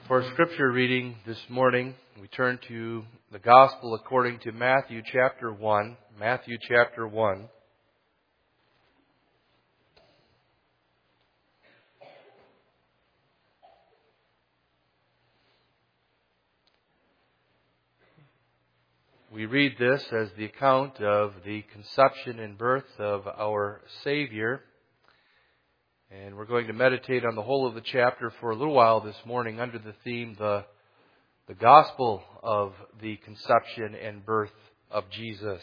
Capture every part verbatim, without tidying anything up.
For our scripture reading this morning, we turn to the Gospel according to Matthew chapter one. Matthew chapter one. We read this as the account of the conception and birth of our Savior. And we're going to meditate on the whole of the chapter for a little while this morning under the theme, the, the Gospel of the conception and birth of Jesus.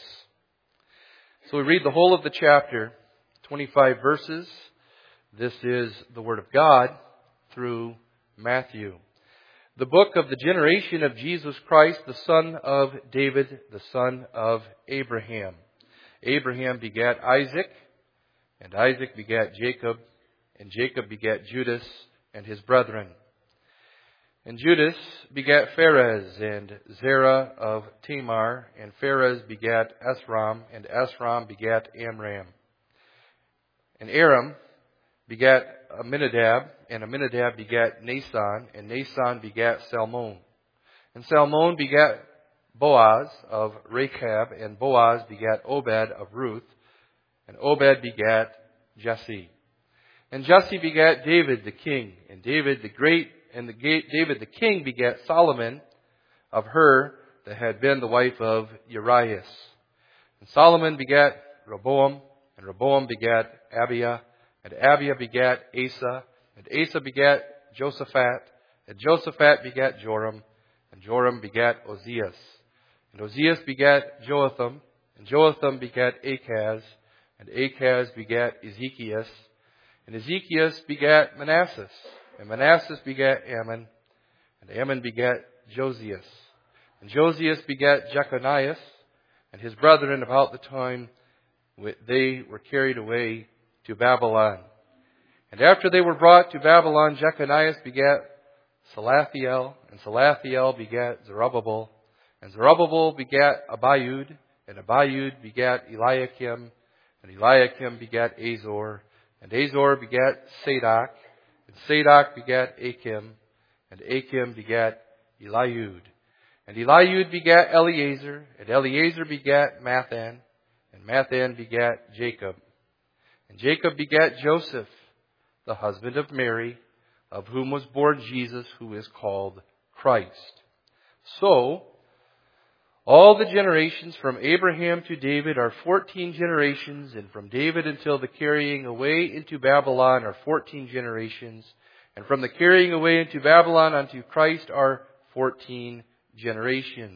So we read the whole of the chapter, twenty-five verses. This is the Word of God through Matthew. The book of the generation of Jesus Christ, the son of David, the son of Abraham. Abraham begat Isaac, and Isaac begat Jacob, and Jacob begat Judas and his brethren. And Judas begat Pharez and Zerah of Tamar, and Pharez begat Esrom, and Esrom begat Amram. And Aram begat Aminadab, and Aminadab begat Nason, and Nason begat Salmon. And Salmon begat Boaz of Rechab, and Boaz begat Obed of Ruth, and Obed begat Jesse. And Jesse begat David the king, and David the great, and the David the king begat Solomon of her that had been the wife of Urias. And Solomon begat Rehoboam, and Rehoboam begat Abiah, and Abiah begat Asa, and Asa begat Josaphat, and Josaphat begat Joram, and Joram begat Ozias. And Ozias begat Joatham, and Joatham begat Achaz, and Achaz begat Ezekias, and Ezekias begat Manasseh, and Manasseh begat Ammon, and Ammon begat Josias. And Josias begat Jeconias, and his brethren about the time they were carried away to Babylon. And after they were brought to Babylon, Jeconias begat Salathiel, and Salathiel begat Zerubbabel, and Zerubbabel begat Abiud, and Abiud begat Eliakim, and Eliakim begat Azor, and Azor begat Sadoc, and Sadoc begat Achim, and Achim begat Eliud. And Eliud begat Eleazar, and Eleazar begat Mathan, and Mathan begat Jacob. And Jacob begat Joseph, the husband of Mary, of whom was born Jesus, who is called Christ. So, all the generations from Abraham to David are fourteen generations, and from David until the carrying away into Babylon are fourteen generations, and from the carrying away into Babylon unto Christ are fourteen generations.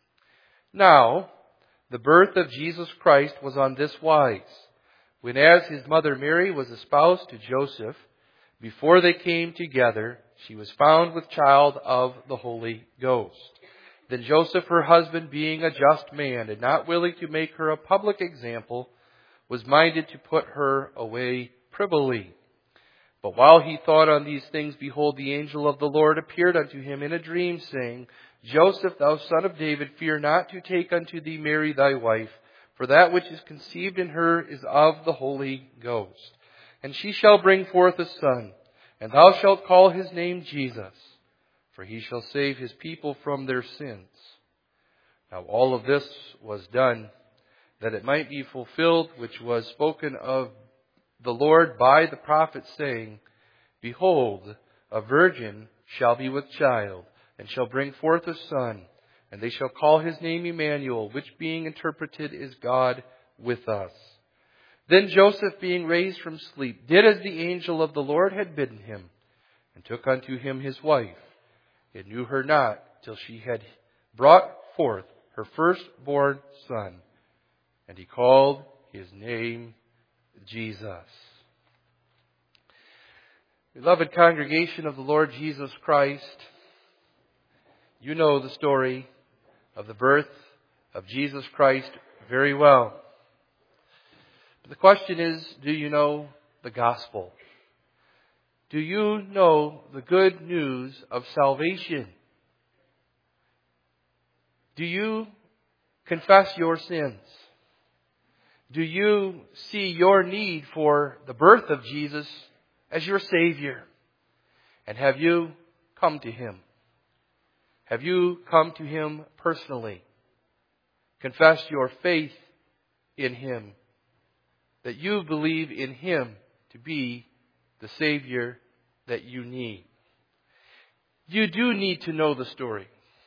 Now, the birth of Jesus Christ was on this wise. When as his mother Mary was espoused to Joseph, before they came together, she was found with child of the Holy Ghost. Then Joseph, her husband, being a just man, and not willing to make her a public example, was minded to put her away privily. But while he thought on these things, behold, the angel of the Lord appeared unto him in a dream, saying, Joseph, thou son of David, fear not to take unto thee Mary thy wife, for that which is conceived in her is of the Holy Ghost. And she shall bring forth a son, and thou shalt call his name Jesus, for he shall save his people from their sins. Now all of this was done, that it might be fulfilled, which was spoken of the Lord by the prophet, saying, Behold, a virgin shall be with child, and shall bring forth a son, and they shall call his name Emmanuel, which being interpreted is God with us. Then Joseph, being raised from sleep, did as the angel of the Lord had bidden him, and took unto him his wife, and knew her not till she had brought forth her firstborn son, and he called his name Jesus. Beloved congregation of the Lord Jesus Christ, you know the story of the birth of Jesus Christ very well. But the question is, do you know the gospel? Do you know the good news of salvation? Do you confess your sins? Do you see your need for the birth of Jesus as your Savior? And have you come to Him? Have you come to Him personally? Confessed your faith in Him, that you believe in Him to be the Savior that you need. You do need to know the story.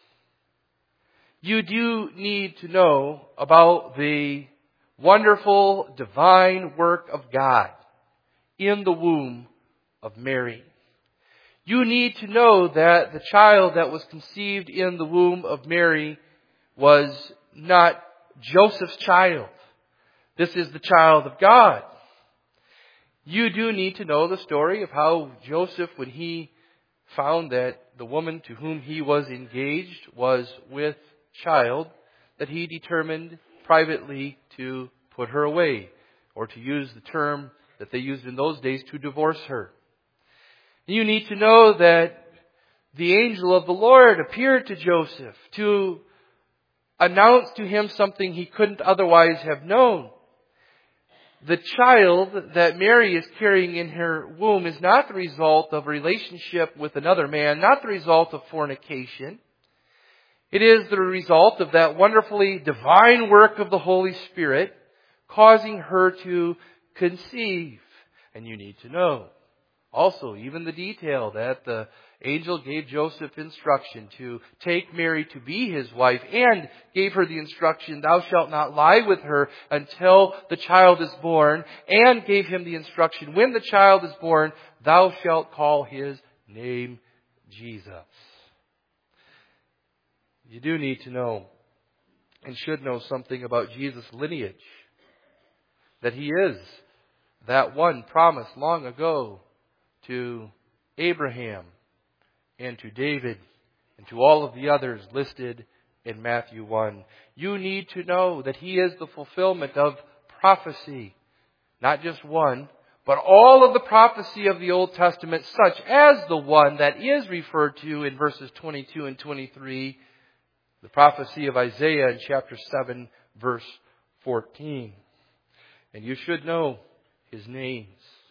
You do need to know about the wonderful divine work of God in the womb of Mary. You need to know that the child that was conceived in the womb of Mary was not Joseph's child. This is the child of God. You do need to know the story of how Joseph, when he found that the woman to whom he was engaged was with child, that he determined privately to put her away, or to use the term that they used in those days, to divorce her. You need to know that the angel of the Lord appeared to Joseph to announce to him something he couldn't otherwise have known. The child that Mary is carrying in her womb is not the result of a relationship with another man, not the result of fornication. It is the result of that wonderfully divine work of the Holy Spirit causing her to conceive. And you need to know also even the detail that the angel gave Joseph instruction to take Mary to be his wife, and gave her the instruction, thou shalt not lie with her until the child is born, and gave him the instruction, when the child is born, thou shalt call his name Jesus. You do need to know and should know something about Jesus' lineage. That He is that one promised long ago to Abraham and to David and to all of the others listed in Matthew one. You need to know that He is the fulfillment of prophecy. Not just one, but all of the prophecy of the Old Testament, such as the one that is referred to in verses twenty-two and twenty-three, the prophecy of Isaiah in chapter seven, verse fourteen. And you should know His names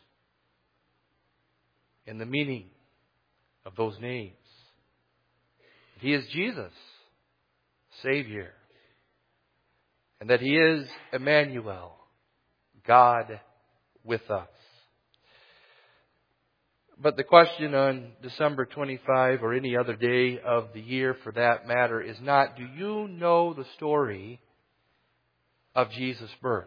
and the meaning of those names. He is Jesus, Savior. And that He is Emmanuel, God with us. But the question on December twenty-fifth, or any other day of the year for that matter, is not, do you know the story of Jesus' birth?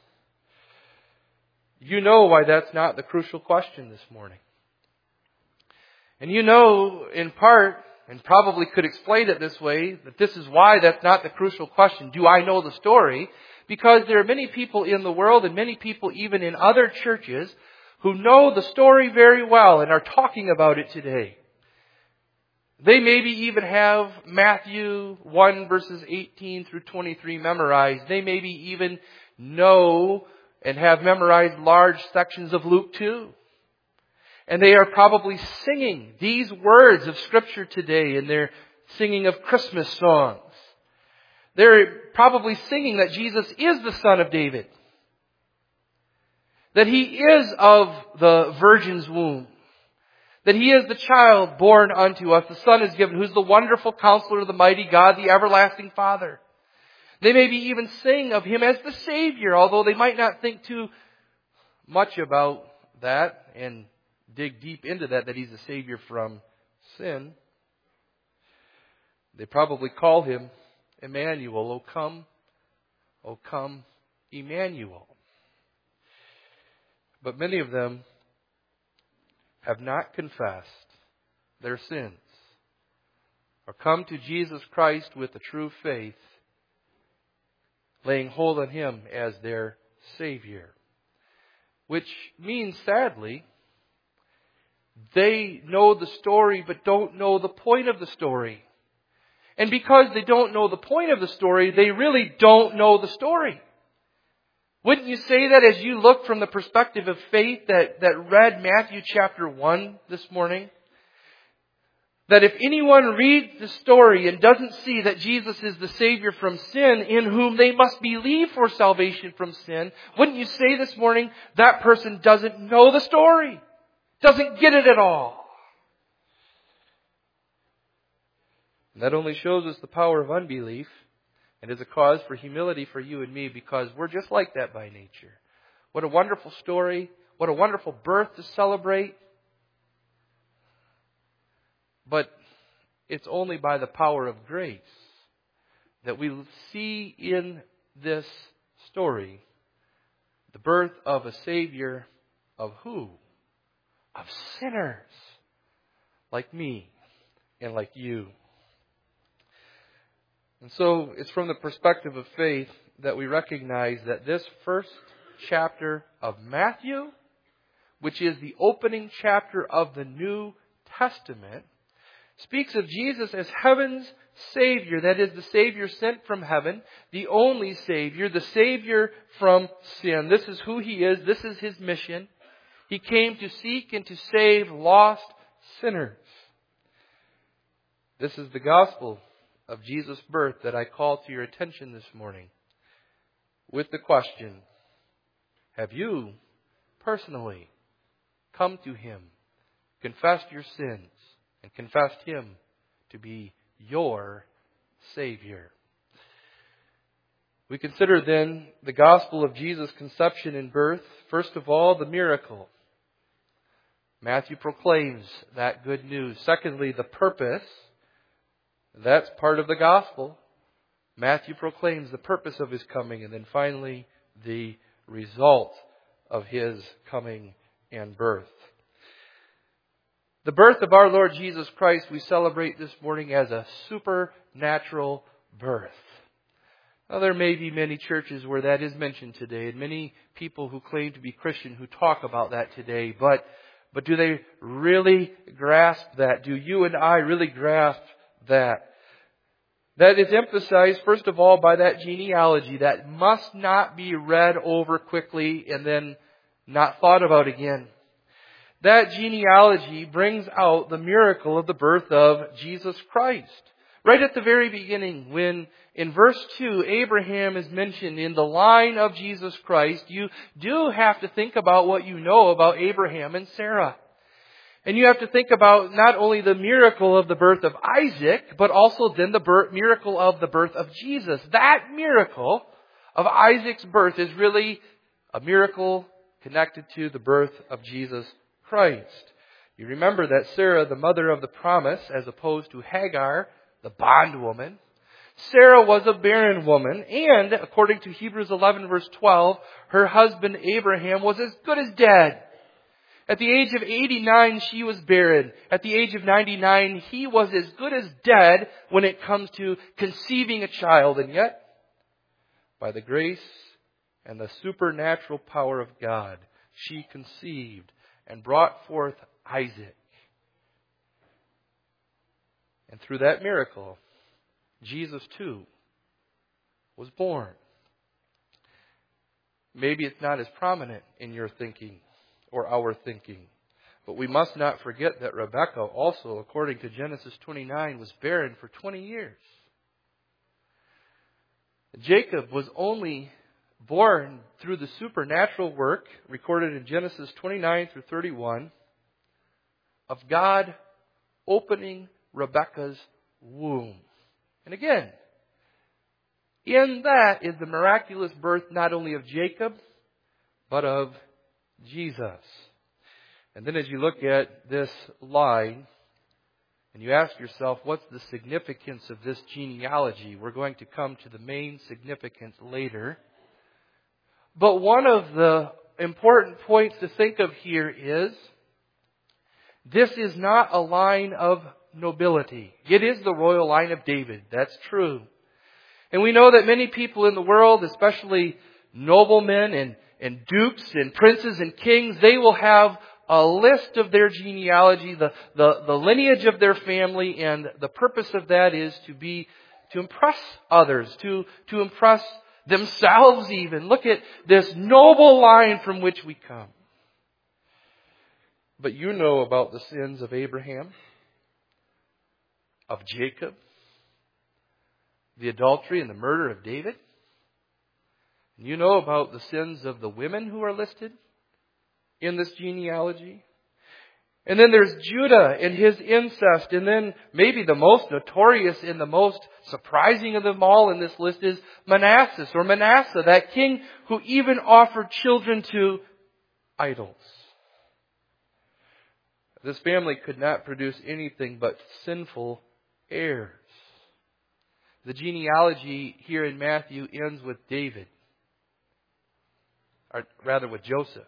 You know why that's not the crucial question this morning. And you know, in part, and probably could explain it this way, that this is why that's not the crucial question. Do I know the story? Because there are many people in the world, and many people even in other churches, who know the story very well and are talking about it today. They maybe even have Matthew one verses eighteen through twenty-three memorized. They maybe even know and have memorized large sections of Luke two. And they are probably singing these words of Scripture today in their singing of Christmas songs. They're probably singing that Jesus is the Son of David. That He is of the Virgin's womb. That He is the child born unto us. The Son is given, who's the wonderful Counselor, the mighty God, the everlasting Father. They maybe even sing of Him as the Savior, although they might not think too much about that and dig deep into that, that He's a Savior from sin. They probably call Him Emmanuel. O come, O come, Emmanuel. But many of them have not confessed their sins or come to Jesus Christ with a true faith, laying hold on Him as their Savior. Which means, sadly, they know the story but don't know the point of the story. And because they don't know the point of the story, they really don't know the story. Wouldn't you say that as you look from the perspective of faith that, that read Matthew chapter one this morning? That if anyone reads the story and doesn't see that Jesus is the Savior from sin, in whom they must believe for salvation from sin, wouldn't you say this morning that person doesn't know the story? Doesn't get it at all? And that only shows us the power of unbelief and is a cause for humility for you and me, because we're just like that by nature. What a wonderful story. What a wonderful birth to celebrate. But it's only by the power of grace that we see in this story the birth of a Savior of who? Of sinners like me and like you. And so it's from the perspective of faith that we recognize that this first chapter of Matthew, which is the opening chapter of the New Testament, speaks of Jesus as heaven's Savior. That is, the Savior sent from heaven, the only Savior, the Savior from sin. This is who He is. This is His mission. He came to seek and to save lost sinners. This is the gospel of Jesus' birth that I call to your attention this morning with the question, have you personally come to Him, confessed your sins, and confessed Him to be your Savior? We consider then the gospel of Jesus' conception and birth. First of all, the miracle. Matthew proclaims that good news. Secondly, the purpose. That's part of the gospel. Matthew proclaims the purpose of His coming. And then finally, the result of His coming and birth. The birth of our Lord Jesus Christ we celebrate this morning as a supernatural birth. Now, there may be many churches where that is mentioned today, and many people who claim to be Christian who talk about that today. But, but do they really grasp that? Do you and I really grasp that? That is emphasized, first of all, by that genealogy that must not be read over quickly and then not thought about again. That genealogy brings out the miracle of the birth of Jesus Christ. Right at the very beginning, when in verse two, Abraham is mentioned in the line of Jesus Christ, you do have to think about what you know about Abraham and Sarah. And you have to think about not only the miracle of the birth of Isaac, but also then the birth, miracle of the birth of Jesus. That miracle of Isaac's birth is really a miracle connected to the birth of Jesus Christ. You remember that Sarah, the mother of the promise, as opposed to Hagar, the bondwoman, Sarah was a barren woman, and according to Hebrews eleven verse twelve, her husband Abraham was as good as dead. At the age of eighty-nine, she was barren. At the age of ninety-nine, he was as good as dead when it comes to conceiving a child. And yet, by the grace and the supernatural power of God, she conceived and brought forth Isaac. And through that miracle, Jesus too was born. Maybe it's not as prominent in your thinking or our thinking, but we must not forget that Rebekah also, according to Genesis twenty-nine, was barren for twenty years. Jacob was only born through the supernatural work recorded in Genesis twenty-nine through thirty-one of God opening Rebekah's womb. And again, in that is the miraculous birth not only of Jacob, but of Jesus. And then as you look at this line, and you ask yourself, what's the significance of this genealogy? We're going to come to the main significance later. But one of the important points to think of here is, this is not a line of nobility. It is the royal line of David. That's true. And we know that many people in the world, especially noblemen and, and dukes and princes and kings, they will have a list of their genealogy, the, the, the lineage of their family, and the purpose of that is to be, to impress others, to, to impress themselves even. Look at this noble line from which we come. But you know about the sins of Abraham, of Jacob, the adultery and the murder of David. And you know about the sins of the women who are listed in this genealogy. And then there's Judah and his incest. And then maybe the most notorious and the most surprising of them all in this list is Manasseh, or Manasseh, that king who even offered children to idols. This family could not produce anything but sinful heirs. The genealogy here in Matthew ends with David, or rather with Joseph.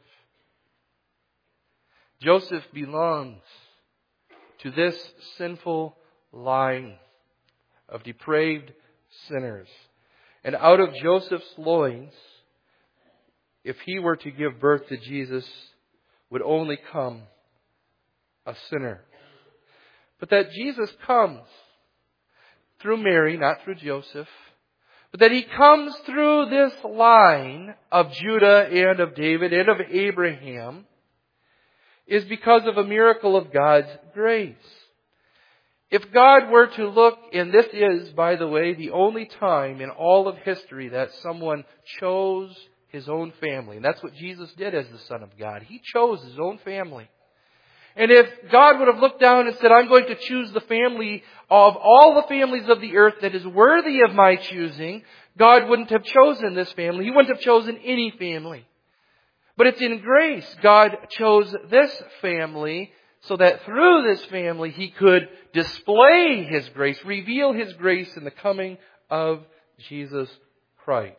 Joseph belongs to this sinful line of depraved sinners. And out of Joseph's loins, if he were to give birth to Jesus, would only come a sinner. But that Jesus comes through Mary, not through Joseph, but that He comes through this line of Judah and of David and of Abraham is because of a miracle of God's grace. If God were to look, and this is, by the way, the only time in all of history that someone chose His own family, and that's what Jesus did as the Son of God. He chose His own family. And if God would have looked down and said, I'm going to choose the family of all the families of the earth that is worthy of my choosing, God wouldn't have chosen this family. He wouldn't have chosen any family. But it's in grace. God chose this family so that through this family He could display His grace, reveal His grace in the coming of Jesus Christ.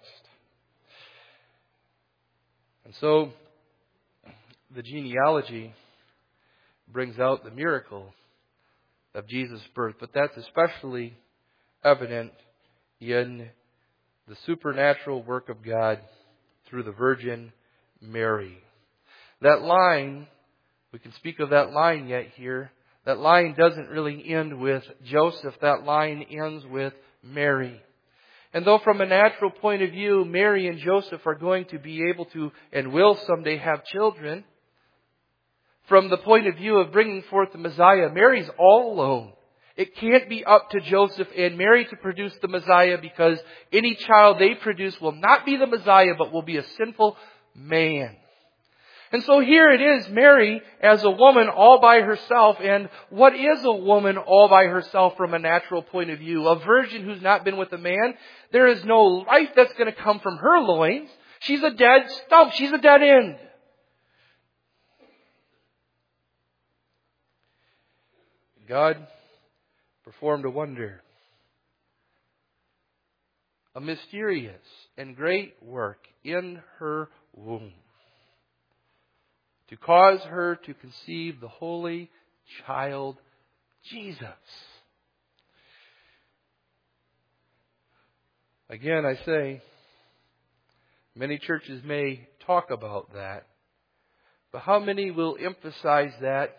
And so, the genealogy brings out the miracle of Jesus' birth. But that's especially evident in the supernatural work of God through the Virgin Mary. That line, we can speak of that line yet here. That line doesn't really end with Joseph. That line ends with Mary. And though from a natural point of view, Mary and Joseph are going to be able to and will someday have children, from the point of view of bringing forth the Messiah, Mary's all alone. It can't be up to Joseph and Mary to produce the Messiah, because any child they produce will not be the Messiah, but will be a sinful man. And so here it is, Mary as a woman all by herself. And what is a woman all by herself from a natural point of view? A virgin who's not been with a man. There is no life that's going to come from her loins. She's a dead stump. She's a dead end. God performed a wonder, a mysterious and great work in her womb, to cause her to conceive the holy child Jesus. Again, I say, many churches may talk about that, but how many will emphasize that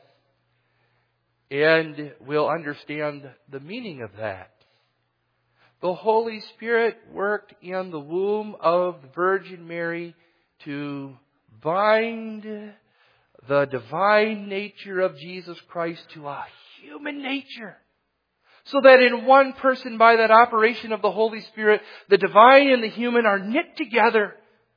and will understand the meaning of that? The Holy Spirit worked in the womb of the Virgin Mary to bind the divine nature of Jesus Christ to a human nature. So that in one person, by that operation of the Holy Spirit, the divine and the human are knit together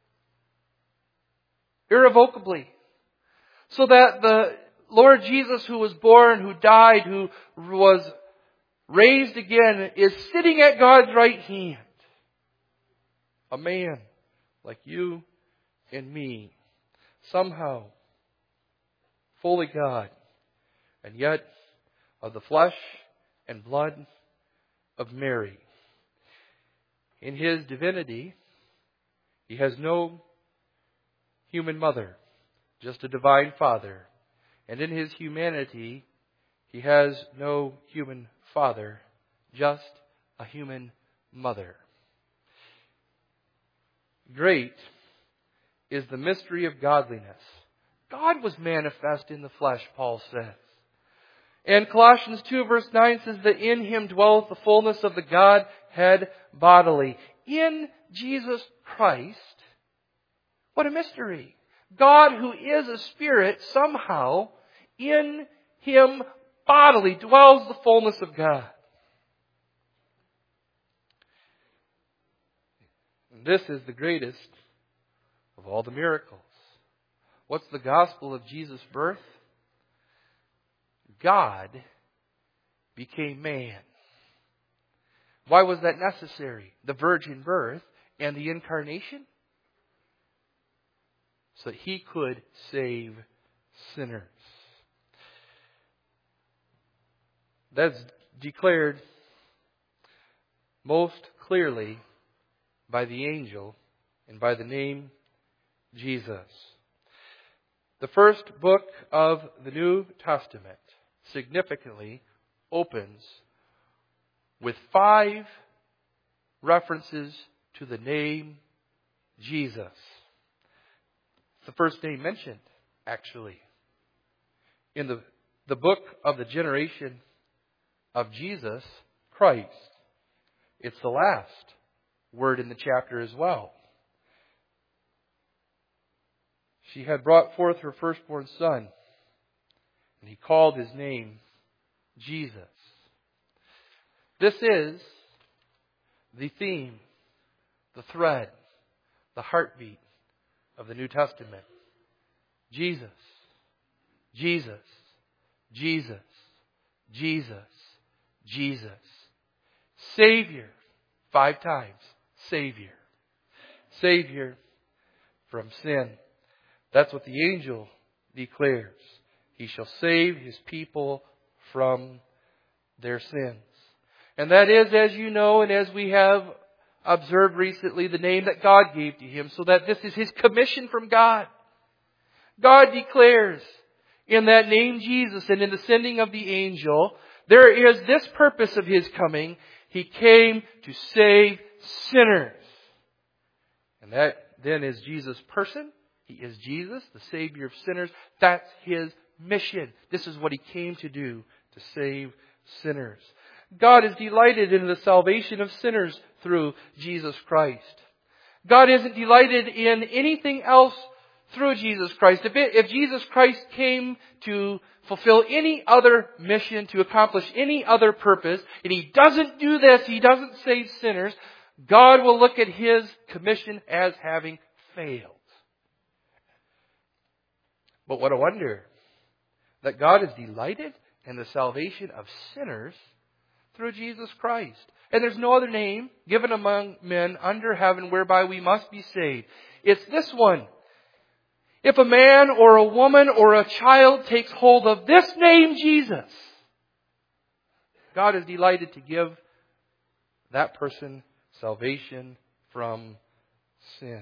irrevocably. So that the Lord Jesus, who was born, who died, who was raised again, is sitting at God's right hand. A man like you and me. Somehow fully God, and yet of the flesh and blood of Mary. In His divinity, He has no human mother, just a divine Father. And in His humanity, He has no human father, just a human mother. Great is the mystery of godliness. God was manifest in the flesh, Paul says. And Colossians two verse nine says that in Him dwelleth the fullness of the Godhead bodily. In Jesus Christ, what a mystery. God, who is a Spirit, somehow in Him bodily dwells the fullness of God. And this is the greatest of all the miracles. What's the gospel of Jesus' birth? God became man. Why was that necessary? The virgin birth and the incarnation? So that He could save sinners. That's declared most clearly by the angel and by the name Jesus. The first book of the New Testament significantly opens with five references to the name Jesus. It's the first name mentioned, actually. In the, the book of the generation of Jesus Christ. It's the last word in the chapter as well. She had brought forth her firstborn son, and He called His name Jesus. This is the theme, the thread, the heartbeat of the New Testament. Jesus, Jesus, Jesus, Jesus, Jesus. Savior, five times. Savior. Savior from sin. That's what the angel declares. He shall save His people from their sins. And that is, as you know, and as we have observed recently, the name that God gave to Him, so that this is His commission from God. God declares in that name Jesus and in the sending of the angel, there is this purpose of His coming. He came to save sinners. And that then is Jesus' person. He is Jesus, the Savior of sinners. That's His mission. This is what He came to do, to save sinners. God is delighted in the salvation of sinners through Jesus Christ. God isn't delighted in anything else through Jesus Christ. If, it, if Jesus Christ came to fulfill any other mission, to accomplish any other purpose, and He doesn't do this, He doesn't save sinners, God will look at His commission as having failed. But what a wonder that God is delighted in the salvation of sinners through Jesus Christ. And there's no other name given among men under heaven whereby we must be saved. It's this one. If a man or a woman or a child takes hold of this name, Jesus, God is delighted to give that person salvation from sin.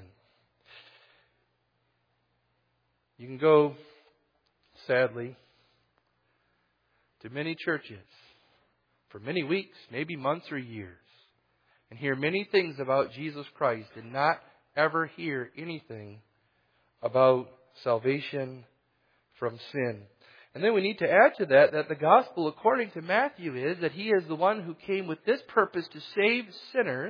You can go, sadly, to many churches for many weeks, maybe months or years, and hear many things about Jesus Christ and not ever hear anything about salvation from sin. And then we need to add to that that the gospel according to Matthew is that He is the one who came with this purpose to save sinners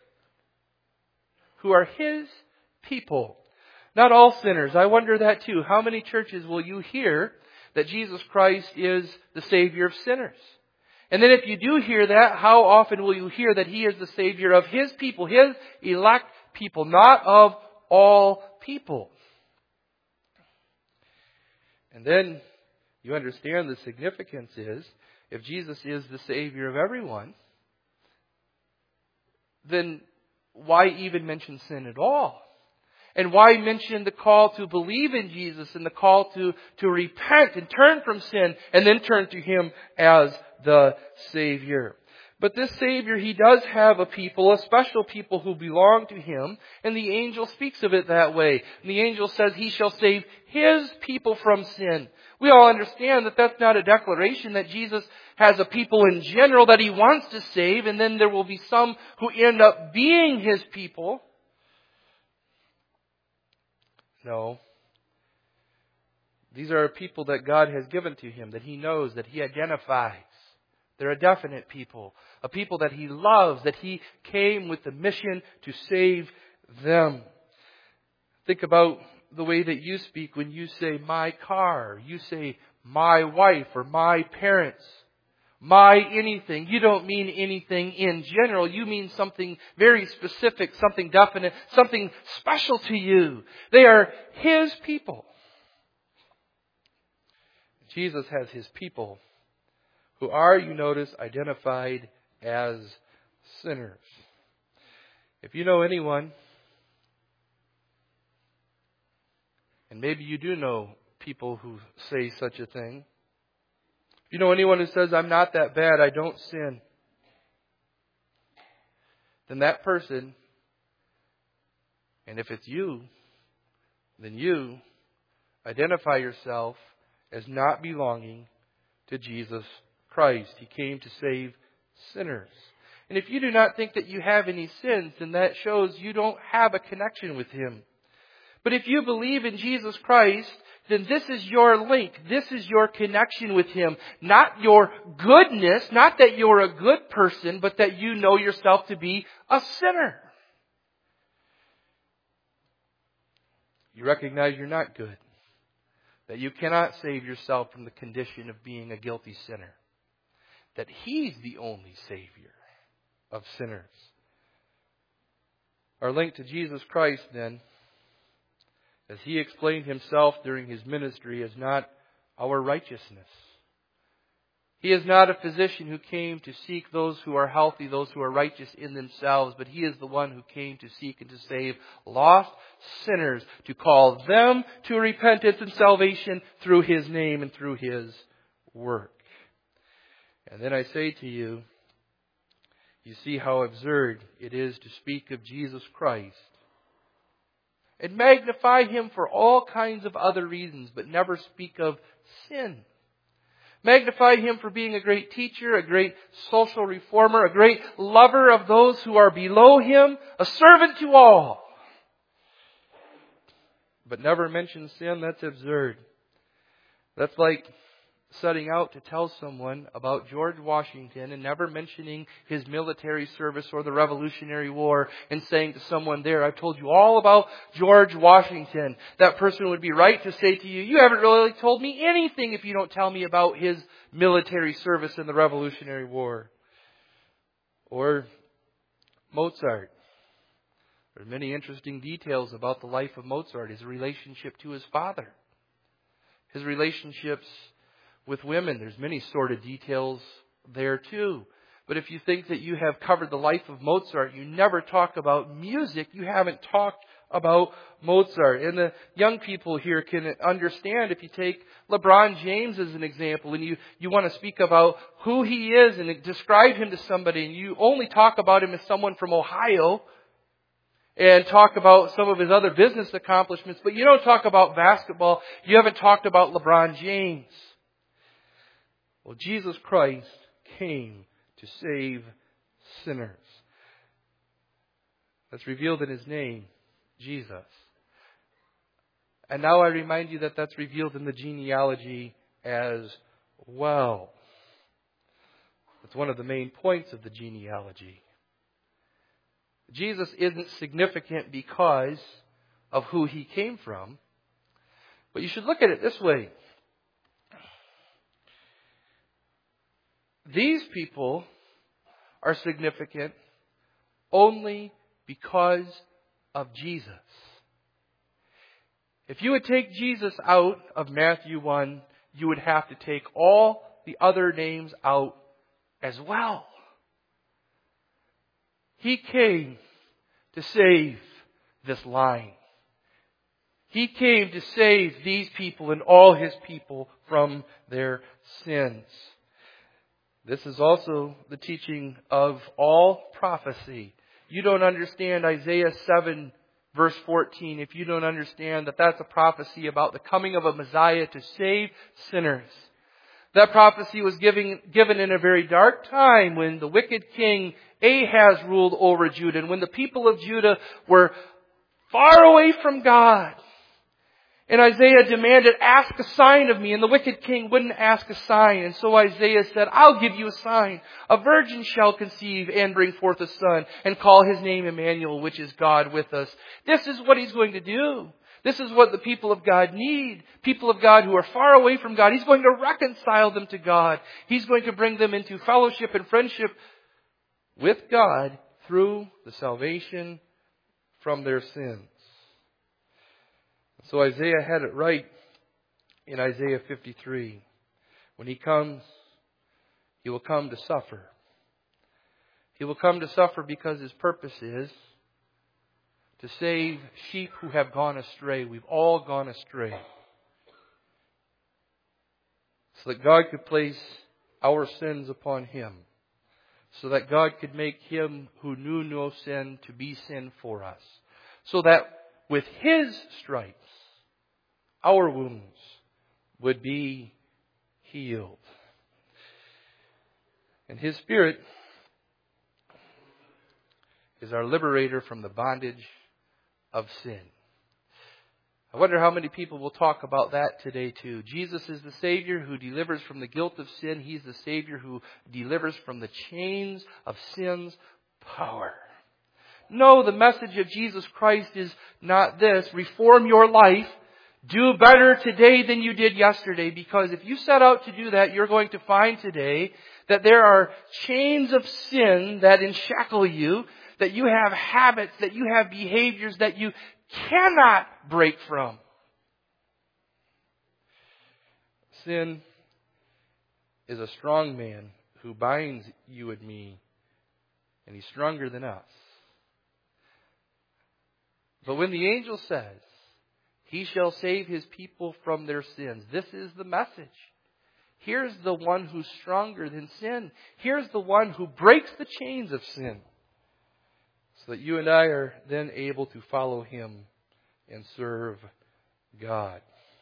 who are His people. Not all sinners. I wonder that too. How many churches will you hear that Jesus Christ is the Savior of sinners? And then if you do hear that, how often will you hear that He is the Savior of His people, His elect people, not of all people? And then you understand the significance is, if Jesus is the Savior of everyone, then why even mention sin at all? And why mention the call to believe in Jesus and the call to, to repent and turn from sin and then turn to Him as the Savior? But this Savior, He does have a people, a special people who belong to Him. And the angel speaks of it that way. And the angel says He shall save His people from sin. We all understand that that's not a declaration that Jesus has a people in general that He wants to save. And then there will be some who end up being His people. No. These are people that God has given to Him, that He knows, that He identifies. They're a definite people. A people that He loves, that He came with the mission to save them. Think about the way that you speak when you say my car. You say my wife or my parents. My anything. You don't mean anything in general. You mean something very specific, something definite, something special to you. They are His people. Jesus has His people who are, you notice, identified as sinners. If you know anyone, and maybe you do know people who say such a thing, if you know anyone who says, I'm not that bad, I don't sin, then that person, and if it's you, then you identify yourself as not belonging to Jesus Christ. He came to save sinners. And if you do not think that you have any sins, then that shows you don't have a connection with Him. But if you believe in Jesus Christ, then this is your link. This is your connection with Him. Not your goodness, not that you're a good person, but that you know yourself to be a sinner. You recognize you're not good. That you cannot save yourself from the condition of being a guilty sinner. That He's the only Savior of sinners. Our link to Jesus Christ, then, as He explained Himself during His ministry, is not our righteousness. He is not a physician who came to seek those who are healthy, those who are righteous in themselves, but He is the one who came to seek and to save lost sinners, to call them to repentance and salvation through His name and through His work. And then I say to you, you see how absurd it is to speak of Jesus Christ and magnify Him for all kinds of other reasons, but never speak of sin. Magnify Him for being a great teacher, a great social reformer, a great lover of those who are below Him, a servant to all. But never mention sin. That's absurd. That's like setting out to tell someone about George Washington and never mentioning his military service or the Revolutionary War and saying to someone there, I've told you all about George Washington. That person would be right to say to you, you haven't really told me anything if you don't tell me about his military service in the Revolutionary War. Or Mozart. There are many interesting details about the life of Mozart, his relationship to his father, his relationships with women. There's many sordid details there too. But if you think that you have covered the life of Mozart, you never talk about music, you haven't talked about Mozart. And the young people here can understand if you take LeBron James as an example and you, you want to speak about who he is and describe him to somebody and you only talk about him as someone from Ohio and talk about some of his other business accomplishments, but you don't talk about basketball, you haven't talked about LeBron James. Well, Jesus Christ came to save sinners. That's revealed in His name, Jesus. And now I remind you that that's revealed in the genealogy as well. It's one of the main points of the genealogy. Jesus isn't significant because of who He came from, but you should look at it this way. These people are significant only because of Jesus. If you would take Jesus out of Matthew one, you would have to take all the other names out as well. He came to save this line. He came to save these people and all His people from their sins. This is also the teaching of all prophecy. You don't understand Isaiah seven verse fourteen if you don't understand that that's a prophecy about the coming of a Messiah to save sinners. That prophecy was given, given in a very dark time when the wicked king Ahaz ruled over Judah and when the people of Judah were far away from God. And Isaiah demanded, ask a sign of me. And the wicked king wouldn't ask a sign. And so Isaiah said, I'll give you a sign. A virgin shall conceive and bring forth a son and call his name Emmanuel, which is God with us. This is what He's going to do. This is what the people of God need. People of God who are far away from God. He's going to reconcile them to God. He's going to bring them into fellowship and friendship with God through the salvation from their sins. So Isaiah had it right in Isaiah fifty-three. When He comes, He will come to suffer. He will come to suffer because His purpose is to save sheep who have gone astray. We've all gone astray. So that God could place our sins upon Him. So that God could make Him who knew no sin to be sin for us. So that with His stripes, our wounds would be healed. And His Spirit is our liberator from the bondage of sin. I wonder how many people will talk about that today too. Jesus is the Savior who delivers from the guilt of sin. He's the Savior who delivers from the chains of sin's power. No, the message of Jesus Christ is not this. Reform your life. Do better today than you did yesterday. Because if you set out to do that, you're going to find today that there are chains of sin that enshackle you, that you have habits, that you have behaviors that you cannot break from. Sin is a strong man who binds you and me, and he's stronger than us. But when the angel says, He shall save His people from their sins, this is the message. Here's the one who's stronger than sin. Here's the one who breaks the chains of sin. So that you and I are then able to follow Him and serve God.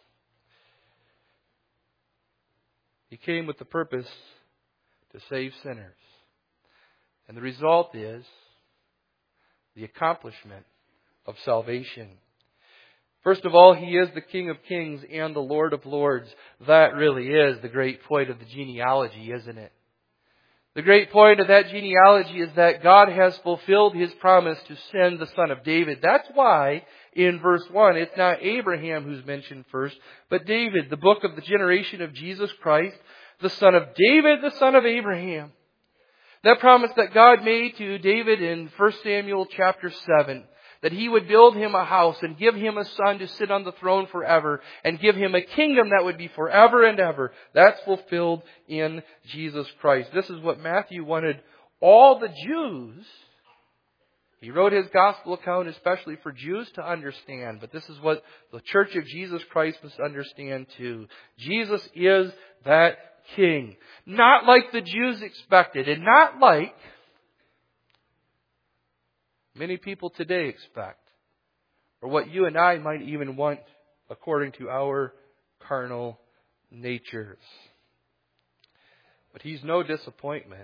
He came with the purpose to save sinners. And the result is the accomplishment of salvation. First of all, He is the King of Kings and the Lord of Lords. That really is the great point of the genealogy, isn't it? The great point of that genealogy is that God has fulfilled His promise to send the Son of David. That's why in verse one, it's not Abraham who's mentioned first, but David, the book of the generation of Jesus Christ, the son of David, the son of Abraham. That promise that God made to David in First Samuel chapter seven. That He would build him a house and give him a son to sit on the throne forever and give him a kingdom that would be forever and ever. That's fulfilled in Jesus Christ. This is what Matthew wanted all the Jews. He wrote his gospel account especially for Jews to understand. But this is what the Church of Jesus Christ must understand too. Jesus is that King. Not like the Jews expected and not like many people today expect, or what you and I might even want according to our carnal natures. But He's no disappointment.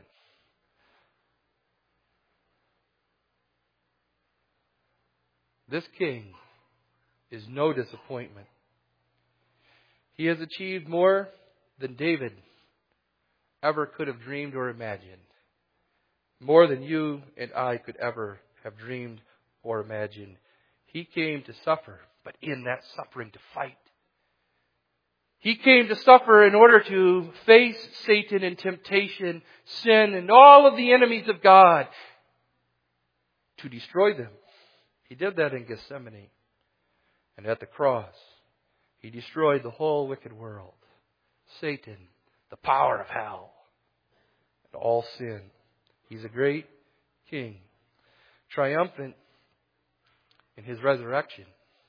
This King is no disappointment. He has achieved more than David ever could have dreamed or imagined. More than you and I could ever have dreamed or imagined. He came to suffer, but in that suffering to fight. He came to suffer in order to face Satan and temptation, sin, and all of the enemies of God, to destroy them. He did that in Gethsemane. And at the cross, He destroyed the whole wicked world. Satan, the power of hell, and all sin. He's a great King. Triumphant in His resurrection.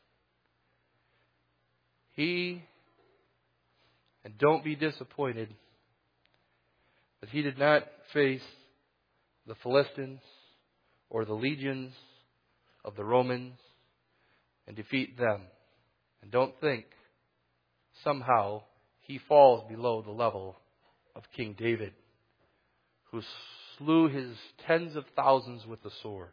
He, and don't be disappointed, that He did not face the Philistines or the legions of the Romans and defeat them. And don't think somehow He falls below the level of King David, who slew his tens of thousands with the sword.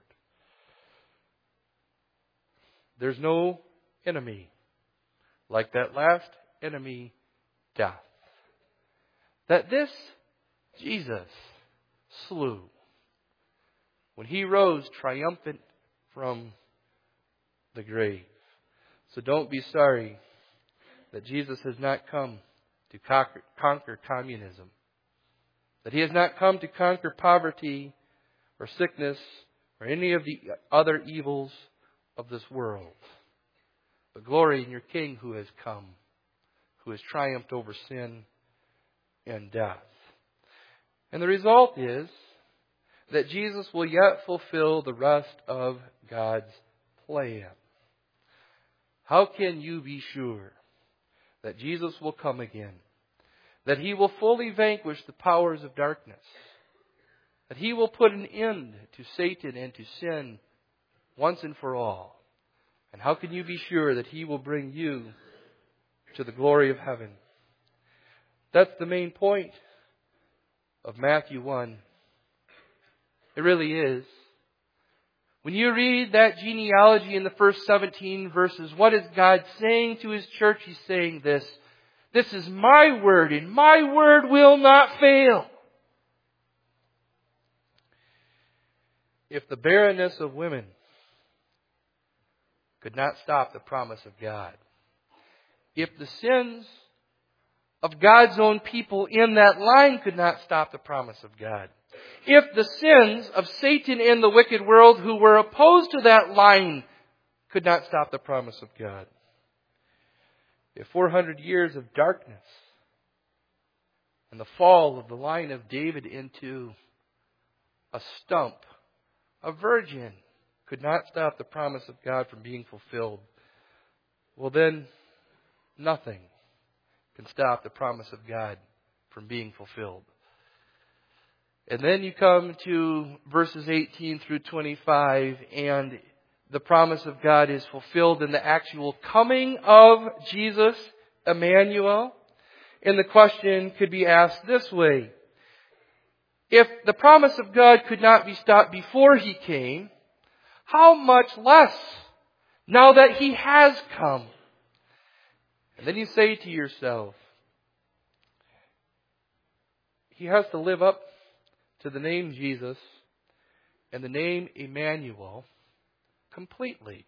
There's no enemy like that last enemy, death, that this Jesus slew when He rose triumphant from the grave. So don't be sorry that Jesus has not come to conquer, conquer communism. That He has not come to conquer poverty or sickness or any of the other evils of this world. But glory in your King who has come, who has triumphed over sin and death. And the result is that Jesus will yet fulfill the rest of God's plan. How can you be sure that Jesus will come again? That He will fully vanquish the powers of darkness? That He will put an end to Satan and to sin once and for all? And how can you be sure that He will bring you to the glory of heaven? That's the main point of Matthew one. It really is. When you read that genealogy in the first seventeen verses, what is God saying to His church? He's saying this: this is my word, and my word will not fail. If the barrenness of women could not stop the promise of God, if the sins of God's own people in that line could not stop the promise of God, if the sins of Satan and the wicked world who were opposed to that line could not stop the promise of God, if four hundred years of darkness and the fall of the line of David into a stump, a virgin, could not stop the promise of God from being fulfilled, well then, nothing can stop the promise of God from being fulfilled. And then you come to verses eighteen through twenty-five, and the promise of God is fulfilled in the actual coming of Jesus, Emmanuel. And the question could be asked this way: if the promise of God could not be stopped before He came, how much less now that He has come? And then you say to yourself, He has to live up to the name Jesus and the name Emmanuel completely.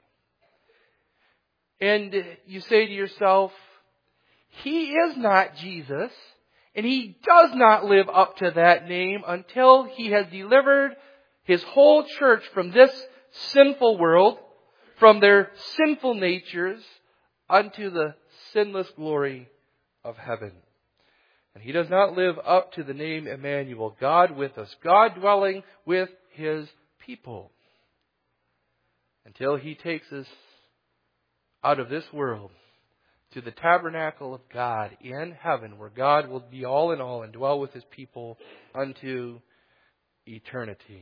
And you say to yourself, He is not Jesus, and He does not live up to that name until He has delivered His whole church from this sinful world, from their sinful natures, unto the sinless glory of heaven. And He does not live up to the name Emmanuel, God with us, God dwelling with His people, until He takes us out of this world to the tabernacle of God in heaven, where God will be all in all and dwell with His people unto eternity.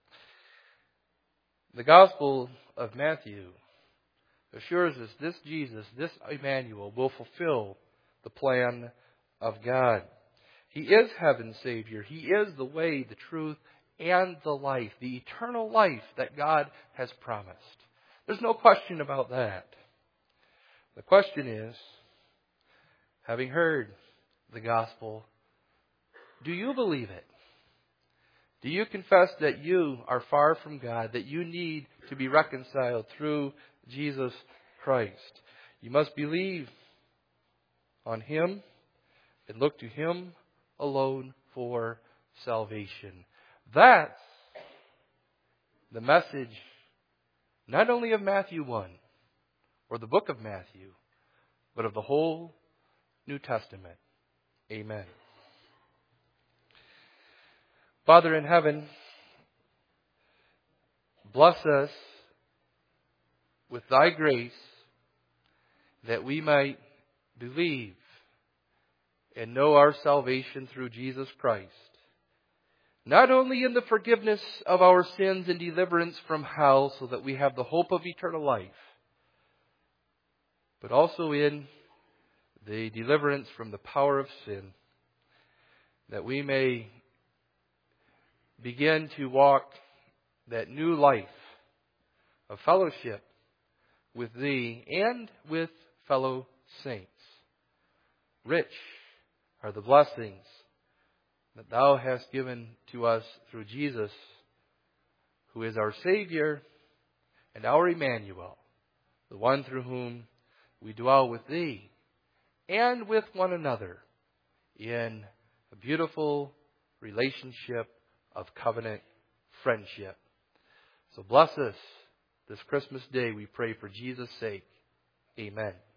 The Gospel of Matthew assures us this Jesus, this Emmanuel, will fulfill the plan of God. He is heaven's Savior. He is the way, the truth, and the life, the eternal life that God has promised. There's no question about that. The question is, having heard the gospel, do you believe it? Do you confess that you are far from God, that you need to be reconciled through Jesus Christ? You must believe on Him and look to Him alone for salvation. That's the message not only of Matthew one or the book of Matthew, but of the whole New Testament. Amen. Father in heaven, bless us with Thy grace that we might believe and know our salvation through Jesus Christ, not only in the forgiveness of our sins and deliverance from hell so that we have the hope of eternal life, but also in the deliverance from the power of sin, that we may begin to walk that new life of fellowship with Thee and with fellow saints. Rich are the blessings that Thou hast given to us through Jesus, who is our Savior and our Emmanuel, the one through whom we dwell with Thee and with one another in a beautiful relationship of covenant friendship. So bless us this Christmas day, we pray for Jesus' sake. Amen.